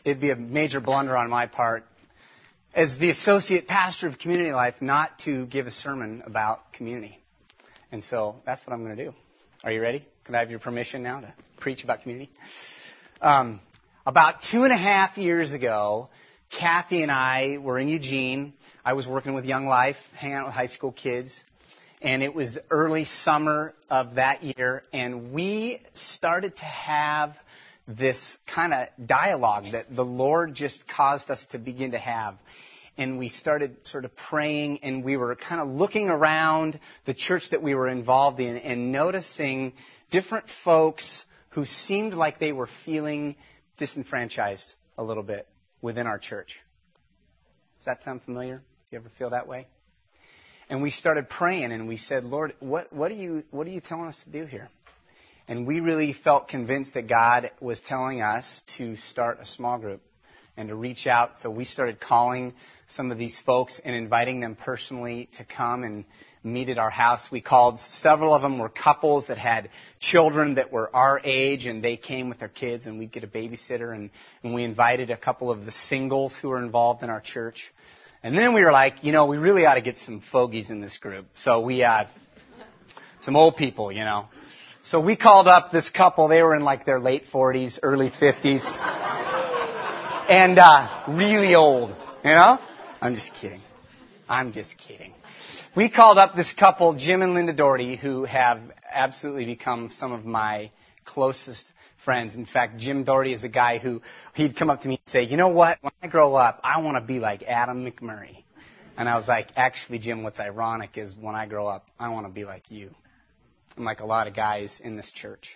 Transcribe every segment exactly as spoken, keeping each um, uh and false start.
it'd be a major blunder on my part as the associate pastor of Community Life not to give a sermon about community. And so that's what I'm going to do. Are you ready? Can I have your permission now to preach about community? Um, about two and a half years ago, Kathy and I were in Eugene. I was working with Young Life, hanging out with high school kids. And it was early summer of that year. And we started to have this kind of dialogue that the Lord just caused us to begin to have. And we started sort of praying, and we were kind of looking around the church that we were involved in and noticing different folks who seemed like they were feeling disenfranchised a little bit within our church. Does that sound familiar? Do you ever feel that way? And we started praying, and we said, Lord, what, what, are you, what are you telling us to do here? And we really felt convinced that God was telling us to start a small group and to reach out. So we started calling some of these folks and inviting them personally to come and meet at our house. We called, several of them were couples that had children that were our age, and they came with their kids, and we'd get a babysitter. And, and we invited a couple of the singles who were involved in our church. And then we were like, you know, we really ought to get some fogies in this group. So we had some old people, you know. So we called up this couple. They were in like their late forties, early fifties. And uh, really old, you know? I'm just kidding. I'm just kidding. We called up this couple, Jim and Linda Doherty, who have absolutely become some of my closest friends. In fact, Jim Doherty is a guy who, he'd come up to me and say, you know what? When I grow up, I want to be like Adam McMurray. And I was like, actually, Jim, what's ironic is when I grow up, I want to be like you. I'm like a lot of guys in this church.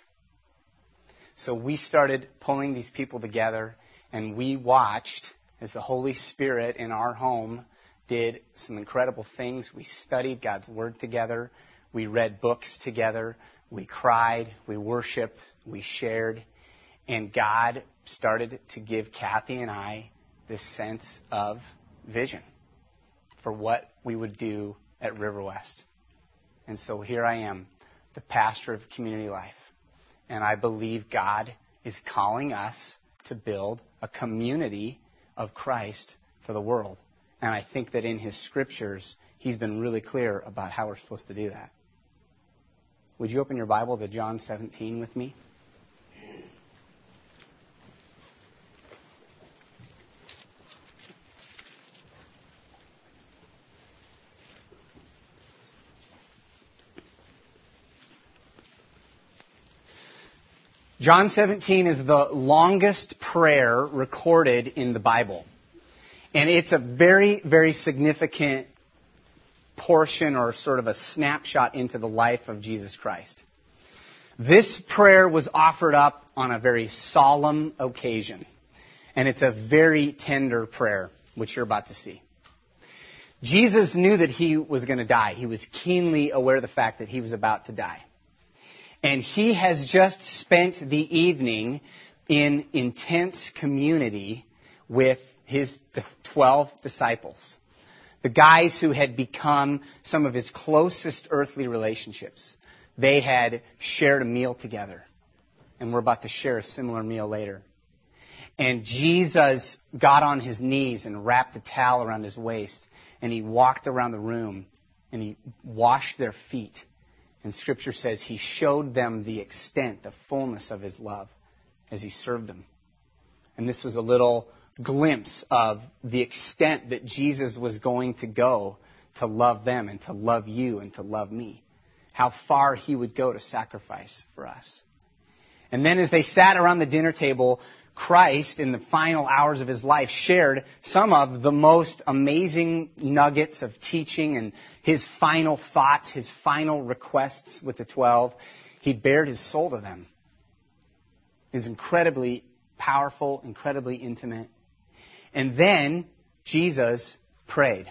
So we started pulling these people together. And we watched as the Holy Spirit in our home did some incredible things. We studied God's Word together. We read books together. We cried. We worshiped. We shared. And God started to give Kathy and I this sense of vision for what we would do at River West. And so here I am, the pastor of Community Life. And I believe God is calling us to build a community of Christ for the world. And I think that in His Scriptures, He's been really clear about how we're supposed to do that. Would you open your Bible to John seventeen with me? John seventeen is the longest prayer recorded in the Bible. And it's a very, very significant portion or sort of a snapshot into the life of Jesus Christ. This prayer was offered up on a very solemn occasion. And it's a very tender prayer, which you're about to see. Jesus knew that He was going to die. He was keenly aware of the fact that He was about to die. And He has just spent the evening in intense community with His twelve disciples. The guys who had become some of His closest earthly relationships. They had shared a meal together. And we're about to share a similar meal later. And Jesus got on His knees and wrapped a towel around His waist. And He walked around the room and He washed their feet. And Scripture says He showed them the extent, the fullness of His love as He served them. And this was a little glimpse of the extent that Jesus was going to go to love them and to love you and to love me. How far He would go to sacrifice for us. And then as they sat around the dinner table, Christ, in the final hours of His life, shared some of the most amazing nuggets of teaching and His final thoughts, His final requests with the twelve. He bared His soul to them. It was incredibly powerful, incredibly intimate. And then Jesus prayed.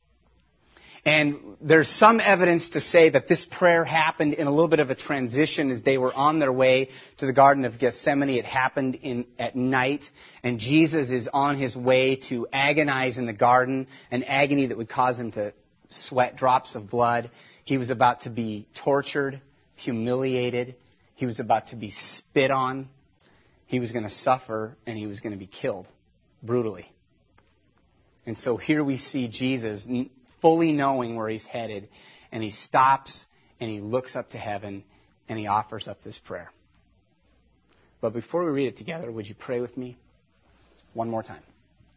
And there's some evidence to say that this prayer happened in a little bit of a transition as they were on their way to the Garden of Gethsemane. It happened in, at night, and Jesus is on His way to agonize in the garden, an agony that would cause Him to sweat drops of blood. He was about to be tortured, humiliated. He was about to be spit on. He was going to suffer, and He was going to be killed brutally. And so here we see Jesus fully knowing where he's headed, and he stops and he looks up to heaven and he offers up this prayer. But before we read it together, would you pray with me one more time?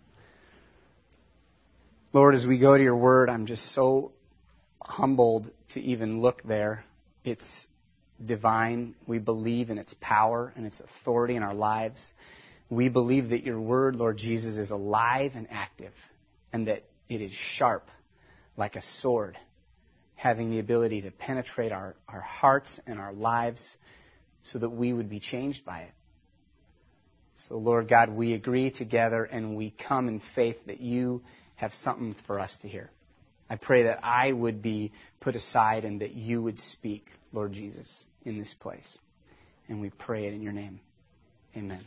Lord, as we go to your word, I'm just so humbled to even look there. It's divine. We believe in its power and its authority in our lives. We believe that your word, Lord Jesus, is alive and active, and that it is sharp like a sword, having the ability to penetrate our, our hearts and our lives so that we would be changed by it. So, Lord God, we agree together and we come in faith that you have something for us to hear. I pray that I would be put aside and that you would speak, Lord Jesus, in this place. And we pray it in your name. Amen.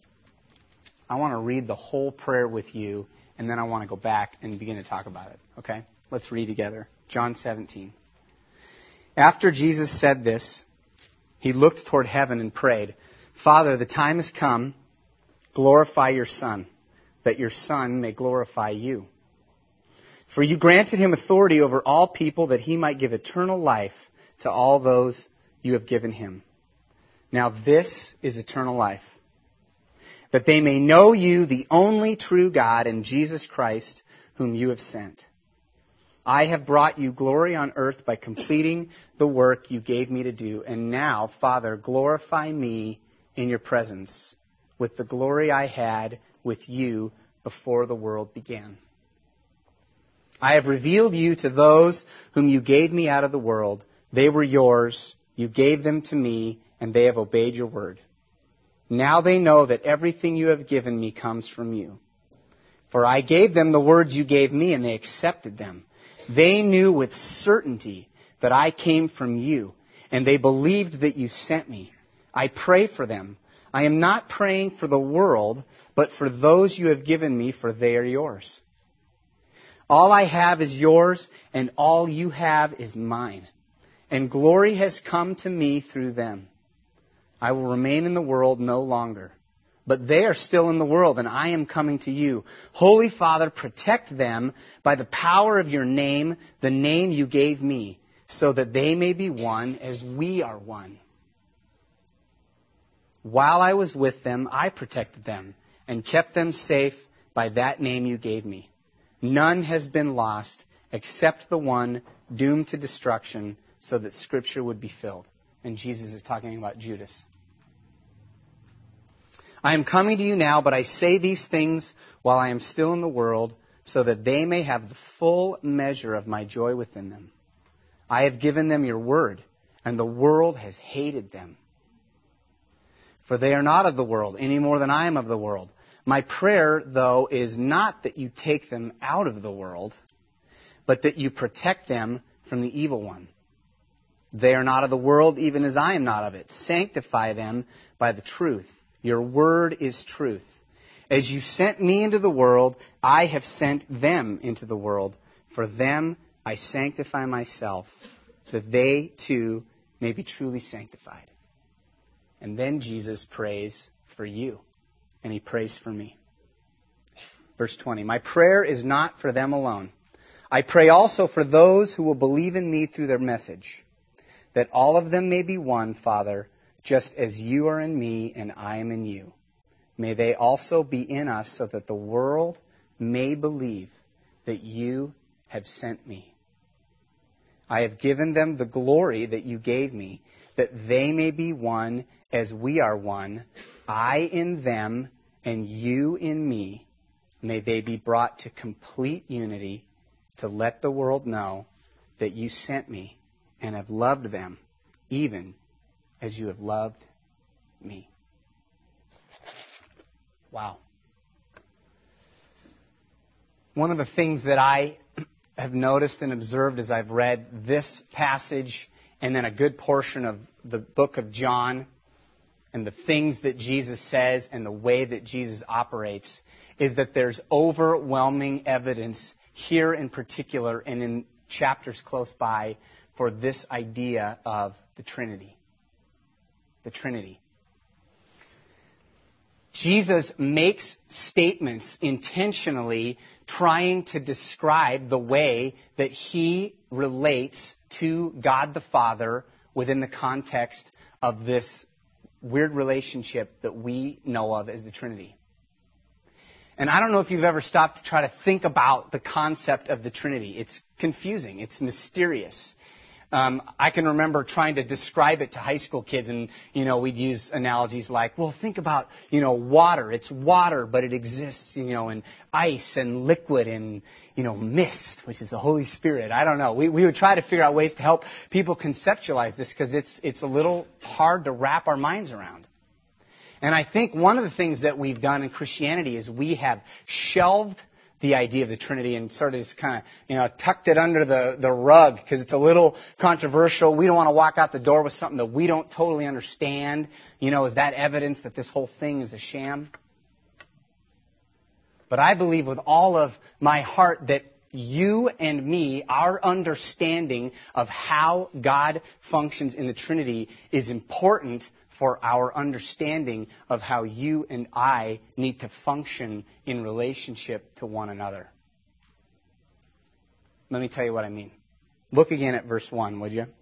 I want to read the whole prayer with you, and then I want to go back and begin to talk about it. Okay? Let's read together. John seventeen. After Jesus said this, he looked toward heaven and prayed, Father, the time has come. Glorify your Son, that your Son may glorify you. For you granted him authority over all people, that he might give eternal life to all those you have given him. Now this is eternal life, that they may know you, the only true God, and Jesus Christ, whom you have sent. I have brought you glory on earth by completing the work you gave me to do. And now, Father, glorify me in your presence with the glory I had with you before the world began. I have revealed you to those whom you gave me out of the world. They were yours. You gave them to me, and they have obeyed your word. Now they know that everything you have given me comes from you. For I gave them the words you gave me, and they accepted them. They knew with certainty that I came from you, and they believed that you sent me. I pray for them. I am not praying for the world, but for those you have given me, for they are yours. All I have is yours, and all you have is mine. And glory has come to me through them. I will remain in the world no longer, but they are still in the world, and I am coming to you. Holy Father, protect them by the power of your name, the name you gave me, so that they may be one as we are one. While I was with them, I protected them and kept them safe by that name you gave me. None has been lost except the one doomed to destruction, so that Scripture would be filled. And Jesus is talking about Judas. I am coming to you now, but I say these things while I am still in the world, so that they may have the full measure of my joy within them. I have given them your word, and the world has hated them. For they are not of the world, any more than I am of the world. My prayer, though, is not that you take them out of the world, but that you protect them from the evil one. They are not of the world, even as I am not of it. Sanctify them by the truth. Your word is truth. As you sent me into the world, I have sent them into the world. For them I sanctify myself, that they too may be truly sanctified. And then Jesus prays for you, and he prays for me. Verse twenty, my prayer is not for them alone. I pray also for those who will believe in me through their message, that all of them may be one, Father, just as you are in me and I am in you. May they also be in us, so that the world may believe that you have sent me. I have given them the glory that you gave me, that they may be one as we are one, I in them and you in me. May they be brought to complete unity, to let the world know that you sent me and have loved them, even as you have loved me. Wow. One of the things that I have noticed and observed as I've read this passage and then a good portion of the book of John and the things that Jesus says and the way that Jesus operates is that there's overwhelming evidence here in particular and in chapters close by for this idea of the Trinity. The Trinity. Jesus makes statements intentionally trying to describe the way that he relates to God the Father within the context of this weird relationship that we know of as the Trinity. And I don't know if you've ever stopped to try to think about the concept of the Trinity. It's confusing. It's mysterious. Um, I can remember trying to describe it to high school kids, and, you know, we'd use analogies like, well, think about, you know, water. It's water, but it exists, you know, in ice and liquid and, you know, mist, which is the Holy Spirit. I don't know. We, we would try to figure out ways to help people conceptualize this because it's, it's a little hard to wrap our minds around. And I think one of the things that we've done in Christianity is we have shelved the idea of the Trinity and sort of just kind of, you know, tucked it under the, the rug because it's a little controversial. We don't want to walk out the door with something that we don't totally understand. You know, is that evidence that this whole thing is a sham? But I believe with all of my heart that you and me, our understanding of how God functions in the Trinity is important for our understanding of how you and I need to function in relationship to one another. Let me tell you what I mean. Look again at verse one, would you?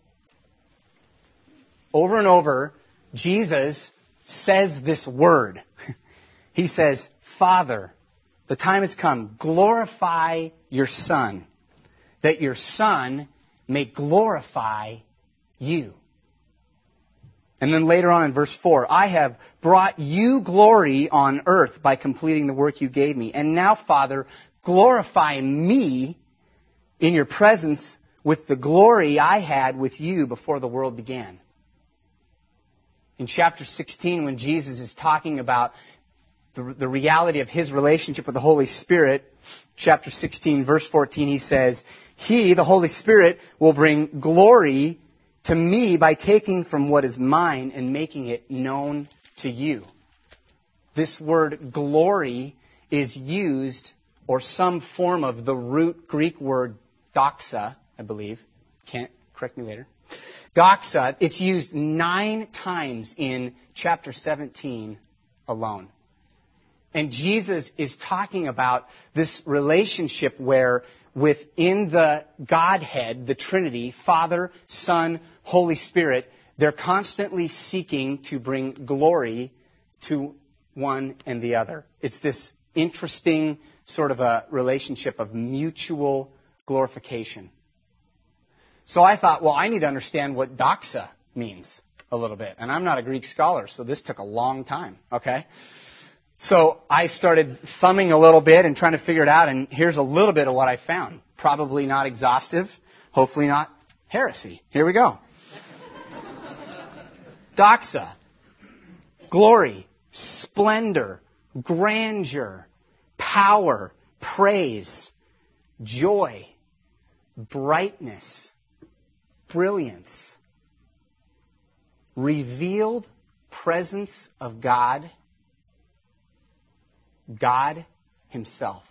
Over and over, Jesus says this word. He says, Father, the time has come. Glorify your Son, that your Son may glorify you. And then later on in verse four, I have brought you glory on earth by completing the work you gave me. And now, Father, glorify me in your presence with the glory I had with you before the world began. In chapter sixteen, when Jesus is talking about the, the reality of his relationship with the Holy Spirit, chapter sixteen, verse fourteen, he says, He, the Holy Spirit, will bring glory to me by taking from what is mine and making it known to you. This word glory is used, or some form of the root Greek word doxa, I believe. Can't correct me later. Doxa, it's used nine times in chapter seventeen alone. And Jesus is talking about this relationship where within the Godhead, the Trinity, Father, Son, Holy Spirit, they're constantly seeking to bring glory to one and the other. It's this interesting sort of a relationship of mutual glorification. So I thought, well, I need to understand what doxa means a little bit. And I'm not a Greek scholar, so this took a long time, okay? So I started thumbing a little bit and trying to figure it out, and here's a little bit of what I found. Probably not exhaustive, hopefully not heresy. Here we go. Doxa, glory, splendor, grandeur, power, praise, joy, brightness, brilliance, revealed presence of God, God himself.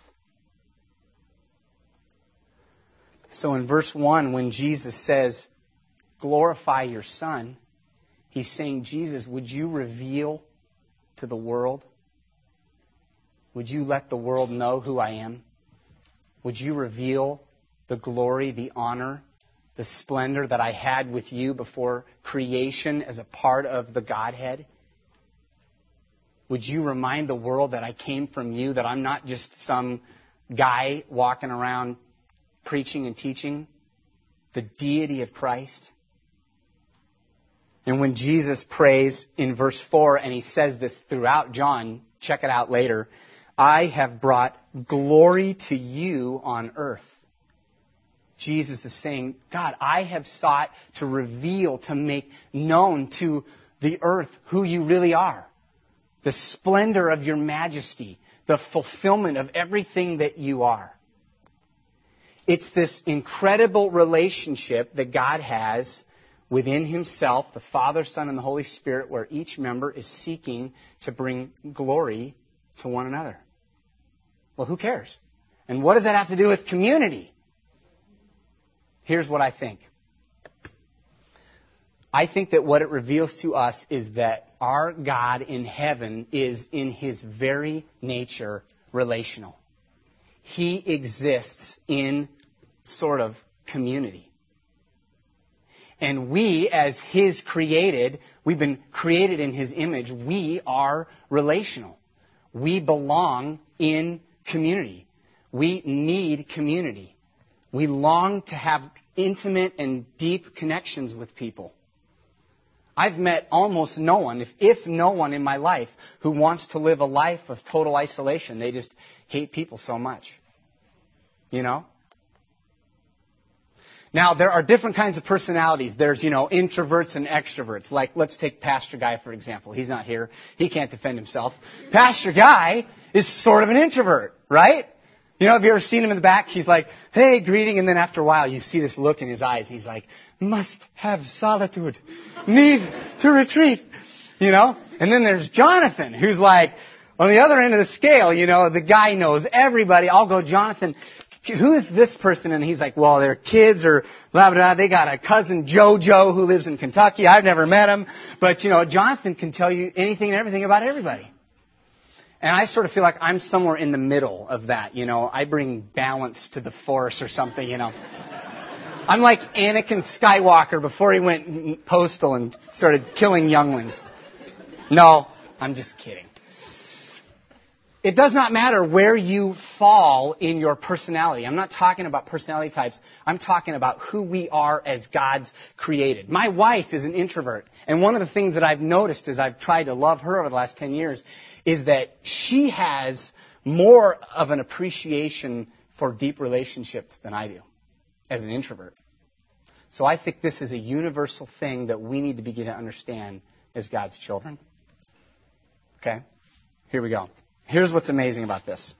So in verse one, when Jesus says, glorify your Son, he's saying, Jesus, would you reveal to the world? Would you let the world know who I am? Would you reveal the glory, the honor, the splendor that I had with you before creation as a part of the Godhead? Would you remind the world that I came from you, that I'm not just some guy walking around preaching and teaching the deity of Christ? And when Jesus prays in verse four, and he says this throughout John, check it out later, I have brought glory to you on earth. Jesus is saying, God, I have sought to reveal, to make known to the earth who you really are. The splendor of your majesty, the fulfillment of everything that you are. It's this incredible relationship that God has within himself, the Father, Son, and the Holy Spirit, where each member is seeking to bring glory to one another. Well, who cares? And what does that have to do with community? Here's what I think. I think that what it reveals to us is that our God in heaven is in His very nature relational. He exists in sort of community. And we, as His created, we've been created in His image, we are relational. We belong in community. We need community. We long to have intimate and deep connections with people. I've met almost no one, if, if no one in my life, who wants to live a life of total isolation. They just hate people so much. You know? Now, there are different kinds of personalities. There's, you know, introverts and extroverts. Like, let's take Pastor Guy, for example. He's not here. He can't defend himself. Pastor Guy is sort of an introvert, right? You know, have you ever seen him in the back? He's like, hey, greeting. And then after a while, you see this look in his eyes. He's like, must have solitude. Need to retreat. You know? And then there's Jonathan, who's like, on the other end of the scale, you know, the guy knows everybody. I'll go, Jonathan, who is this person? And he's like, well, they're kids or blah, blah, blah. They got a cousin, Jojo, who lives in Kentucky. I've never met him. But, you know, Jonathan can tell you anything and everything about everybody. And I sort of feel like I'm somewhere in the middle of that, you know. I bring balance to the force or something, you know. I'm like Anakin Skywalker before he went postal and started killing younglings. No, I'm just kidding. It does not matter where you fall in your personality. I'm not talking about personality types. I'm talking about who we are as God's created. My wife is an introvert. And one of the things that I've noticed as I've tried to love her over the last ten years is that she has more of an appreciation for deep relationships than I do as an introvert. So I think this is a universal thing that we need to begin to understand as God's children. Okay? Here we go. Here's what's amazing about this.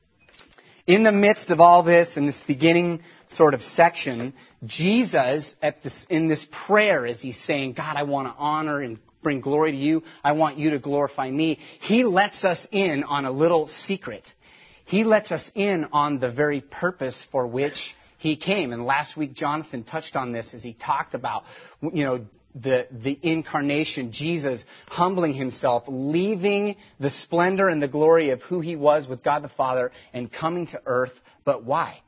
In the midst of all this, in this beginning sort of section, Jesus, at this, in this prayer, as he's saying, God, I want to honor and bring glory to you. I want you to glorify me. He lets us in on a little secret. He lets us in on the very purpose for which he came. And last week, Jonathan touched on this as he talked about, you know, the, the incarnation, Jesus humbling himself, leaving the splendor and the glory of who he was with God the Father and coming to earth. But why?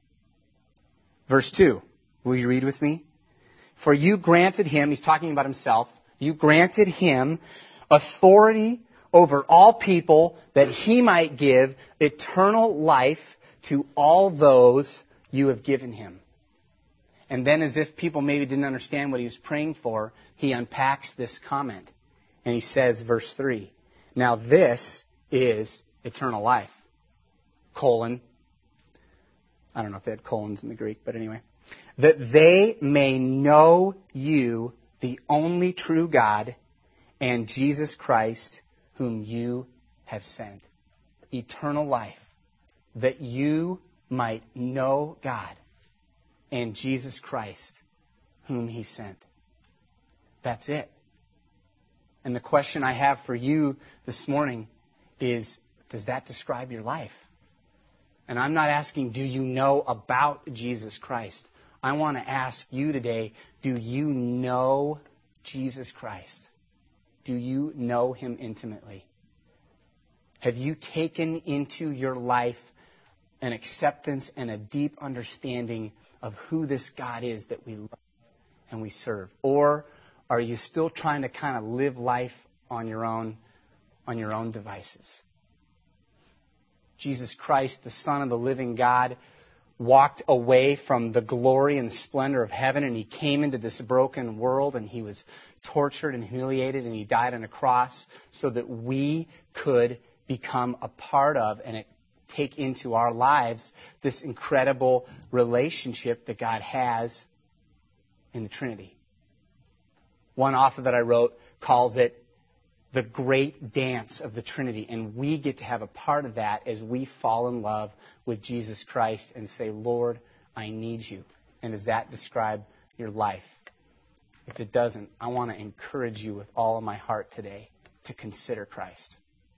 Verse two. Will you read with me? For you granted him, he's talking about himself, you granted him authority over all people that he might give eternal life to all those you have given him. And then, as if people maybe didn't understand what he was praying for, he unpacks this comment. And he says, verse three, now this is eternal life. Colon. I don't know if they had colons in the Greek, but anyway. That they may know you, the only true God, and Jesus Christ, whom you have sent. Eternal life. That you might know God and Jesus Christ, whom he sent. That's it. And the question I have for you this morning is, does that describe your life? And I'm not asking, do you know about Jesus Christ? I want to ask you today, do you know Jesus Christ? Do you know him intimately? Have you taken into your life an acceptance and a deep understanding of who this God is that we love and we serve? Or are you still trying to kind of live life on your own, on your own devices? Jesus Christ, the Son of the living God, walked away from the glory and the splendor of heaven, and he came into this broken world, and he was tortured and humiliated, and he died on a cross so that we could become a part of and take into our lives this incredible relationship that God has in the Trinity. One author that I wrote calls it the great dance of the Trinity, and we get to have a part of that as we fall in love with Jesus Christ and say, Lord, I need you. And does that describe your life? If it doesn't, I want to encourage you with all of my heart today to consider Christ.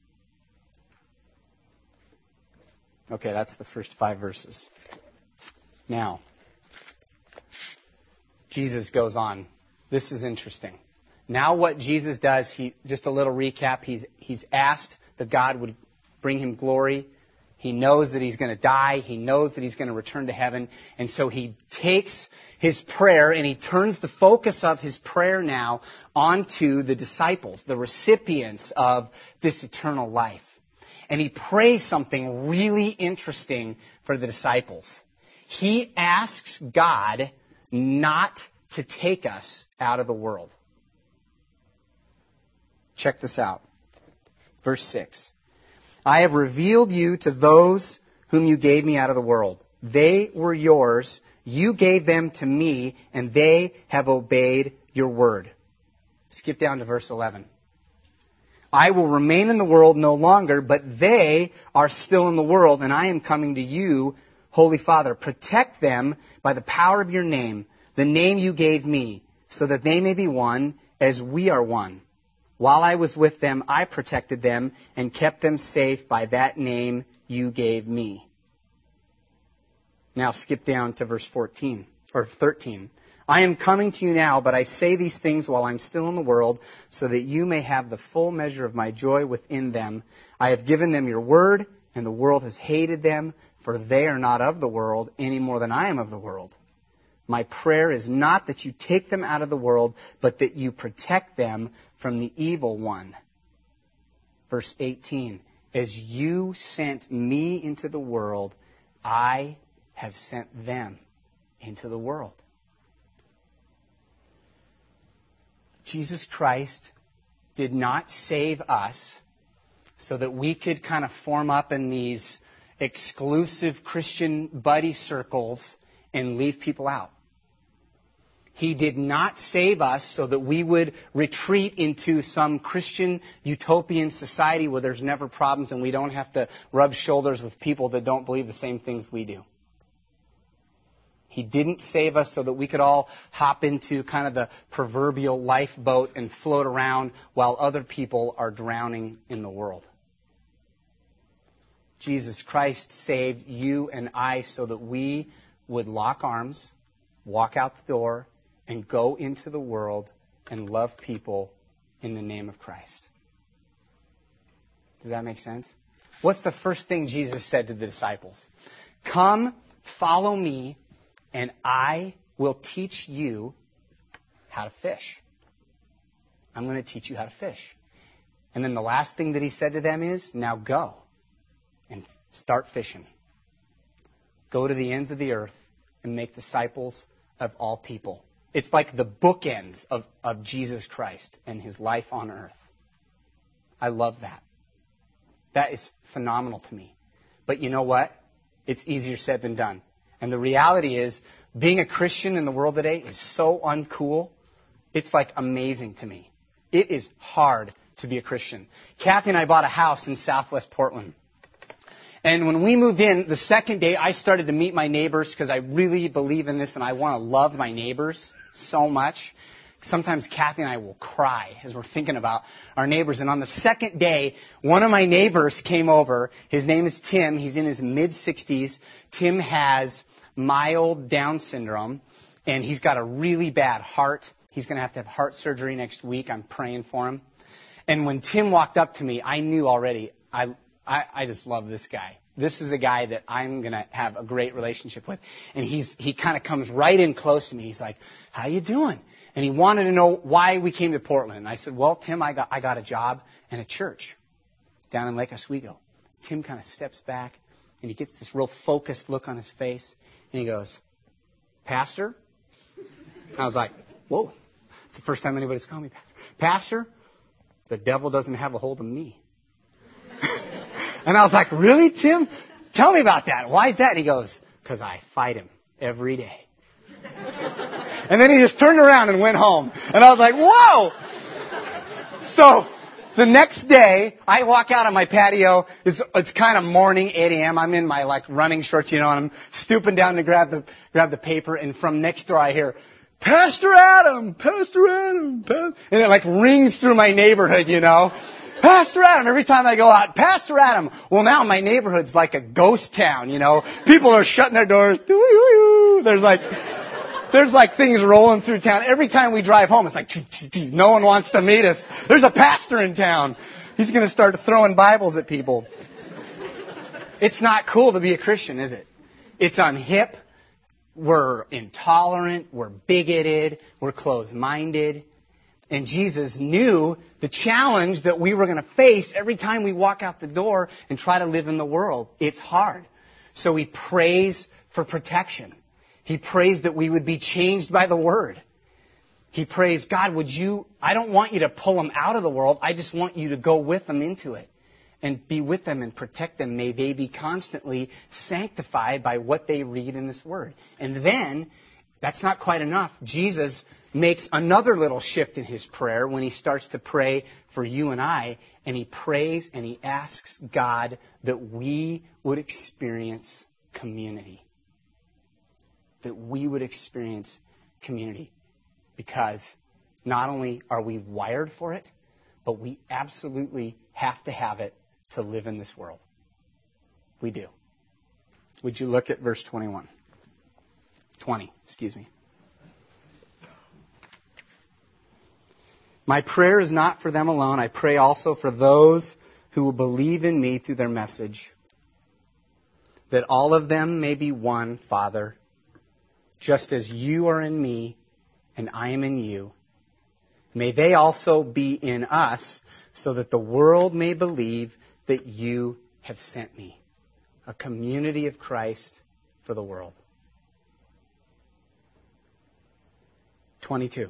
Okay, that's the first five verses. Now, Jesus goes on This is interesting. Now what Jesus does, he just a little recap, he's he's asked that God would bring him glory. He knows that he's going to die. He knows that he's going to return to heaven. And so he takes his prayer and he turns the focus of his prayer now onto the disciples, the recipients of this eternal life. And he prays something really interesting for the disciples. He asks God not to take us out of the world. Check this out. Verse six. I have revealed you to those whom you gave me out of the world. They were yours. You gave them to me, and they have obeyed your word. Skip down to verse eleven. I will remain in the world no longer, but they are still in the world, and I am coming to you, Holy Father. Protect them by the power of your name, the name you gave me, so that they may be one as we are one. While I was with them, I protected them and kept them safe by that name you gave me. Now skip down to verse fourteen, or thirteen. I am coming to you now, but I say these things while I'm still in the world, so that you may have the full measure of my joy within them. I have given them your word, and the world has hated them, for they are not of the world any more than I am of the world. My prayer is not that you take them out of the world, but that you protect them from the evil one. Verse eighteen. As you sent me into the world, I have sent them into the world. Jesus Christ did not save us so that we could kind of form up in these exclusive Christian buddy circles and leave people out. He did not save us so that we would retreat into some Christian utopian society where there's never problems and we don't have to rub shoulders with people that don't believe the same things we do. He didn't save us so that we could all hop into kind of the proverbial lifeboat and float around while other people are drowning in the world. Jesus Christ saved you and I so that we would lock arms, walk out the door, and go into the world and love people in the name of Christ. Does that make sense? What's the first thing Jesus said to the disciples? Come, follow me, and I will teach you how to fish. I'm going to teach you how to fish. And then the last thing that he said to them is, now go and start fishing. Go to the ends of the earth and make disciples of all people. It's like the bookends of, of Jesus Christ and his life on earth. I love that. That is phenomenal to me. But you know what? It's easier said than done. And the reality is, being a Christian in the world today is so uncool. It's like amazing to me. It is hard to be a Christian. Kathy and I bought a house in Southwest Portland. And when we moved in, the second day I started to meet my neighbors because I really believe in this and I want to love my neighbors so much. Sometimes Kathy and I will cry as we're thinking about our neighbors. And on the second day, one of my neighbors came over. His name is Tim. He's in his mid-sixties. Tim has mild Down syndrome, and he's got a really bad heart. He's going to have to have heart surgery next week. I'm praying for him. And when Tim walked up to me, I knew already, I, I, I just love this guy. This is a guy that I'm going to have a great relationship with. And he's he kind of comes right in close to me. He's like, how you doing? And he wanted to know why we came to Portland. And I said, well, Tim, I got I got a job in a church down in Lake Oswego. Tim kind of steps back, and he gets this real focused look on his face. And he goes, Pastor? I was like, whoa. It's the first time anybody's called me Pastor. Pastor, the devil doesn't have a hold of me. And I was like, really, Tim? Tell me about that. Why is that? And he goes, because I fight him every day. And then he just turned around and went home. And I was like, whoa! So the next day, I walk out on my patio. It's, it's kind of morning, eight a.m. I'm in my like running shorts, you know, and I'm stooping down to grab the grab the paper. And from next door, I hear, Pastor Adam, Pastor Adam, Pastor. And it like rings through my neighborhood, you know. Pastor Adam, every time I go out, Pastor Adam. Well, now my neighborhood's like a ghost town, you know. People are shutting their doors. There's like, There's like things rolling through town. Every time we drive home, it's like, no one wants to meet us. There's a pastor in town. He's going to start throwing Bibles at people. It's not cool to be a Christian, is it? It's unhip. We're intolerant. We're bigoted. We're closed-minded. And Jesus knew the challenge that we were going to face every time we walk out the door and try to live in the world. It's hard. So he prays for protection. He prays that we would be changed by the Word. He prays, God, would you, I don't want you to pull them out of the world. I just want you to go with them into it and be with them and protect them. May they be constantly sanctified by what they read in this Word. And then, that's not quite enough. Jesus makes another little shift in his prayer when he starts to pray for you and I, and he prays and he asks God that we would experience community. That we would experience community. Because not only are we wired for it, but we absolutely have to have it to live in this world. We do. Would you look at verse twenty-one? twenty, excuse me. My prayer is not for them alone. I pray also for those who will believe in me through their message, that all of them may be one, Father, just as you are in me and I am in you. May they also be in us, so that the world may believe that you have sent me. A community of Christ for the world. twenty-two.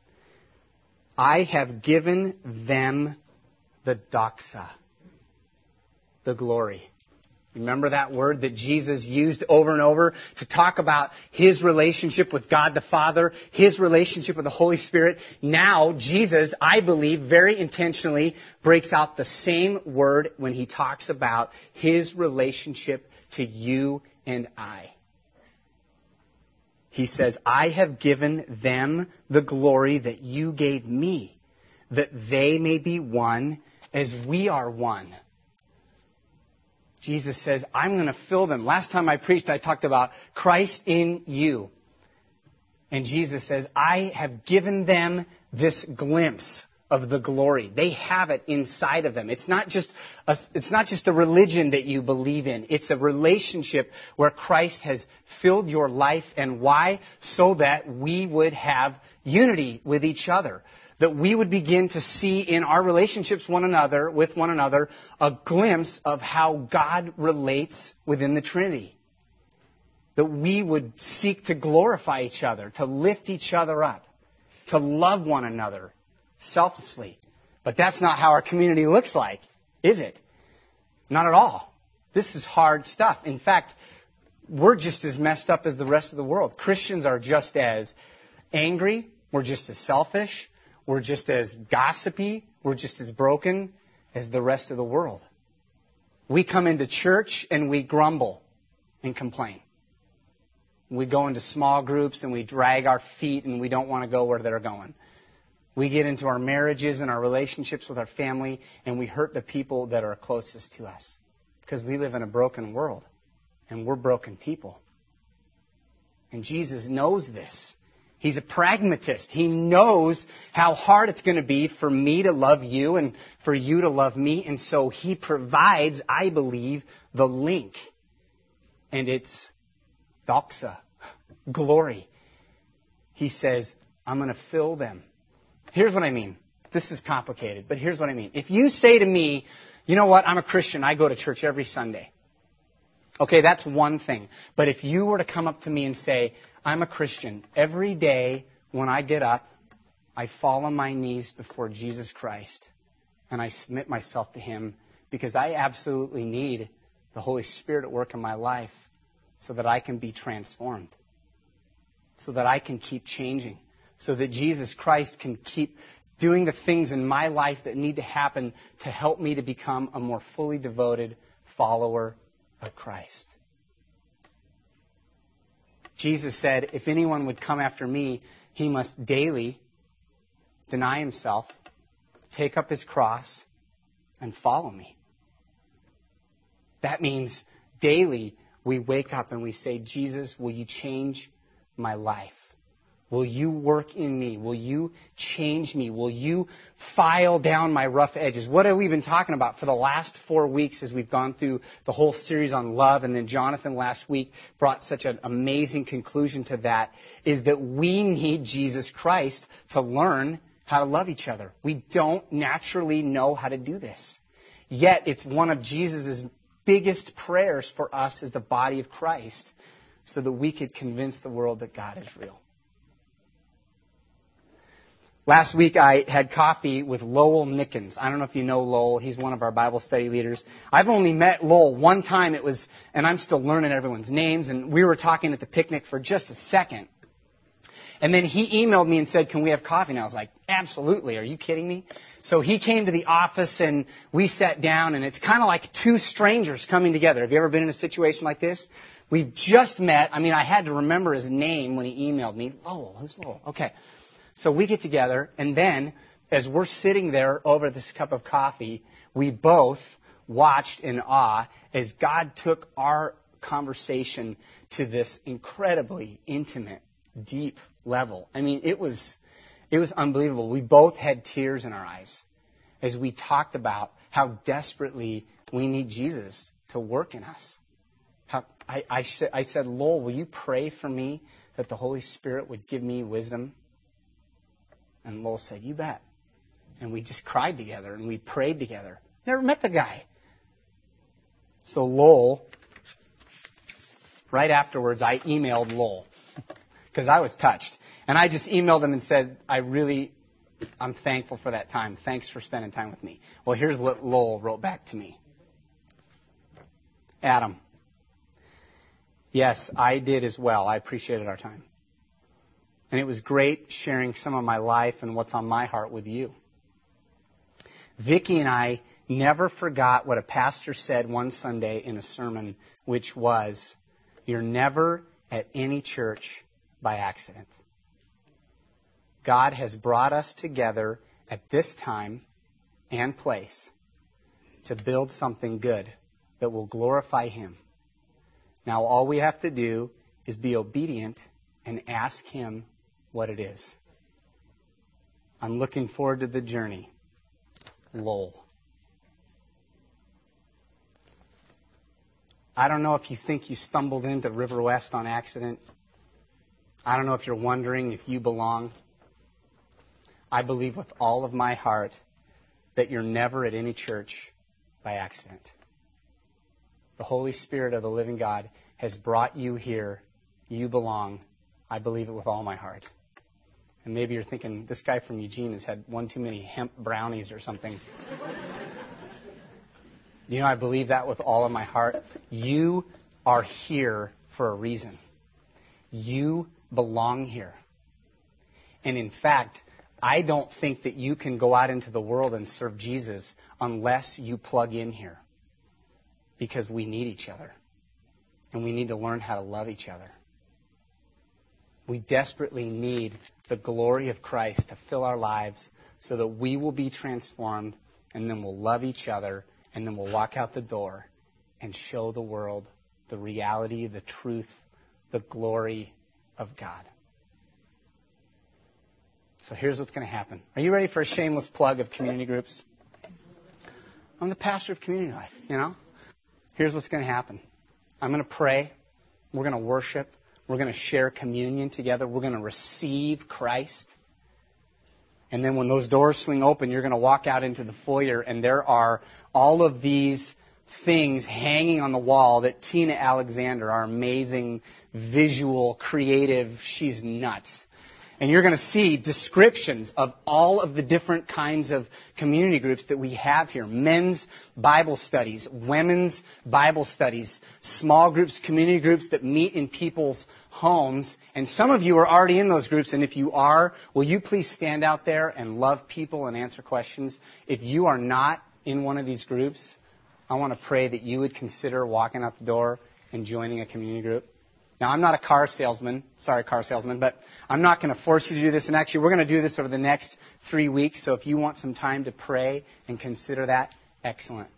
I have given them the doxa, the glory. Remember that word that Jesus used over and over to talk about his relationship with God the Father, his relationship with the Holy Spirit. Now, Jesus, I believe, very intentionally breaks out the same word when he talks about his relationship to you and I. He says, I have given them the glory that you gave me, that they may be one as we are one. Jesus says, I'm going to fill them. Last time I preached, I talked about Christ in you. And Jesus says, I have given them this glimpse of the glory. They have it inside of them. It's not just a, it's not just a religion that you believe in. It's a relationship where Christ has filled your life. And why? So that we would have unity with each other. That we would begin to see in our relationships one another, with one another, a glimpse of how God relates within the Trinity. That we would seek to glorify each other, to lift each other up, to love one another selflessly. But that's not how our community looks like, is it? Not at all. This is hard stuff. In fact, we're just as messed up as the rest of the world. Christians are just as angry. We're just as selfish. We're just as gossipy. We're just as broken as the rest of the world. We come into church and we grumble and complain. We go into small groups and we drag our feet and we don't want to go where they're going. We get into our marriages and our relationships with our family and we hurt the people that are closest to us. Because we live in a broken world and we're broken people. And Jesus knows this. He's a pragmatist. He knows how hard it's going to be for me to love you and for you to love me. And so he provides, I believe, the link. And it's doxa, glory. He says, I'm going to fill them. Here's what I mean. This is complicated, but here's what I mean. If you say to me, you know what, I'm a Christian. I go to church every Sunday. Okay, that's one thing. But if you were to come up to me and say, I'm a Christian. Every day when I get up, I fall on my knees before Jesus Christ and I submit myself to him because I absolutely need the Holy Spirit at work in my life so that I can be transformed, so that I can keep changing, so that Jesus Christ can keep doing the things in my life that need to happen to help me to become a more fully devoted follower of Christ. Jesus said, if anyone would come after me, he must daily deny himself, take up his cross, and follow me. That means daily we wake up and we say, Jesus, will you change my life? Will you work in me? Will you change me? Will you file down my rough edges? What have we been talking about for the last four weeks as we've gone through the whole series on love? And then Jonathan last week brought such an amazing conclusion to that, is that we need Jesus Christ to learn how to love each other. We don't naturally know how to do this. Yet it's one of Jesus' biggest prayers for us as the body of Christ, so that we could convince the world that God is real. Last week I had coffee with Lowell Nickens. I don't know if you know Lowell. He's one of our Bible study leaders. I've only met Lowell one time. It was, and I'm still learning everyone's names. And we were talking at the picnic for just a second. And then he emailed me and said, can we have coffee? And I was like, absolutely. Are you kidding me? So he came to the office and we sat down, and it's kind of like two strangers coming together. Have you ever been in a situation like this? We've just met. I mean, I had to remember his name when he emailed me. Lowell. Who's Lowell? Okay. So we get together, and then as we're sitting there over this cup of coffee, we both watched in awe as God took our conversation to this incredibly intimate, deep level. I mean, it was it was unbelievable. We both had tears in our eyes as we talked about how desperately we need Jesus to work in us. How, I, I, I said, Lowell, will you pray for me that the Holy Spirit would give me wisdom? And Lowell said, you bet. And we just cried together and we prayed together. Never met the guy. So Lowell, right afterwards, I emailed Lowell because I was touched. And I just emailed him and said, I really, I'm thankful for that time. Thanks for spending time with me. Well, here's what Lowell wrote back to me. Adam, yes, I did as well. I appreciated our time. And it was great sharing some of my life and what's on my heart with you. Vicki and I never forgot what a pastor said one Sunday in a sermon, which was, you're never at any church by accident. God has brought us together at this time and place to build something good that will glorify Him. Now all we have to do is be obedient and ask Him what it is. I'm looking forward to the journey. Lowell. I don't know if you think you stumbled into River West on accident. I don't know if you're wondering if you belong. I believe with all of my heart that you're never at any church by accident. The Holy Spirit of the living God has brought you here. You belong. I believe it with all my heart. And maybe you're thinking, this guy from Eugene has had one too many hemp brownies or something. You know, I believe that with all of my heart. You are here for a reason. You belong here. And in fact, I don't think that you can go out into the world and serve Jesus unless you plug in here. Because we need each other. And we need to learn how to love each other. We desperately need the glory of Christ to fill our lives so that we will be transformed, and then we'll love each other, and then we'll walk out the door and show the world the reality, the truth, the glory of God. So here's what's going to happen. Are you ready for a shameless plug of community groups? I'm the pastor of Community Life, you know. Here's what's going to happen. I'm going to pray. We're going to worship. We're going to share communion together. We're going to receive Christ. And then when those doors swing open, you're going to walk out into the foyer, and there are all of these things hanging on the wall that Tina Alexander, our amazing visual, creative, she's nuts. And you're going to see descriptions of all of the different kinds of community groups that we have here. Men's Bible studies, women's Bible studies, small groups, community groups that meet in people's homes. And some of you are already in those groups. And if you are, will you please stand out there and love people and answer questions? If you are not in one of these groups, I want to pray that you would consider walking out the door and joining a community group. Now, I'm not a car salesman. Sorry, car salesman. But I'm not going to force you to do this. And actually, we're going to do this over the next three weeks. So if you want some time to pray and consider that, excellent.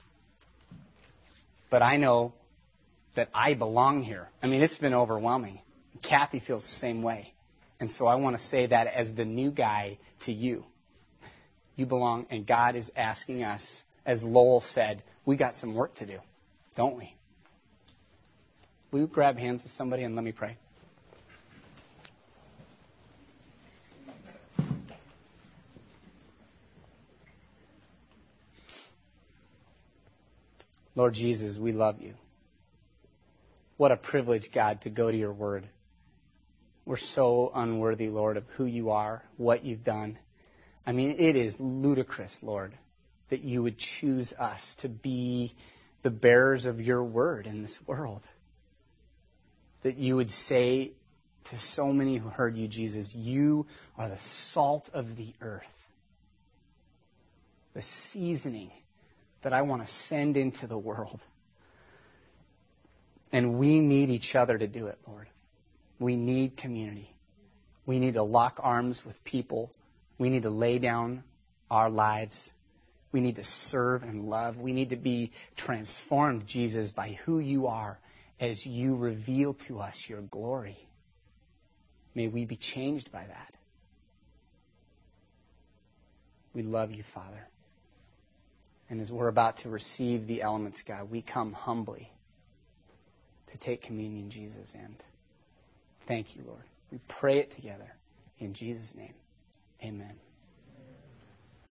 But I know that I belong here. I mean, it's been overwhelming. Kathy feels the same way. And so I want to say that as the new guy to you. You belong, and God is asking us, as Lowell said, we got some work to do, don't we? Will you grab hands with somebody and let me pray? Lord Jesus, we love you. What a privilege, God, to go to your word. We're so unworthy, Lord, of who you are, what you've done. I mean, it is ludicrous, Lord, that you would choose us to be the bearers of your word in this world. That you would say to so many who heard you, Jesus, you are the salt of the earth, the seasoning that I want to send into the world. And we need each other to do it, Lord. We need community. We need to lock arms with people. We need to lay down our lives. We need to serve and love. We need to be transformed, Jesus, by who you are as you reveal to us your glory. May we be changed by that. We love you, Father. And as we're about to receive the elements, God, we come humbly to take communion, Jesus, and thank you, Lord. We pray it together in Jesus' name. Amen.